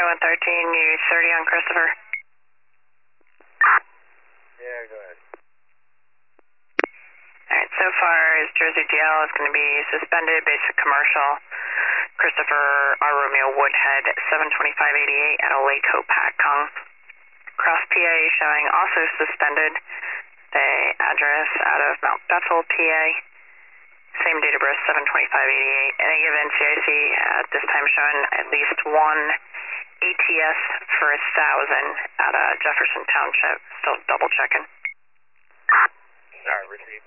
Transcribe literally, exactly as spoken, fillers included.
one thirteen, use thirty on Christopher. Yeah, go ahead. Alright, so far is Jersey G L is going to be suspended, basic commercial. Christopher R. Romeo Woodhead, seven twenty-five eighty-eight at a Lake Hopac Kong. Cross P A showing also suspended. The address out of Mount Bethel, P A. Same date of birth, seven twenty-five eighty-eight. Any given C I C at this time showing at least one A T S for a thousand at uh, Jefferson Township. Still double checking. Alright, received.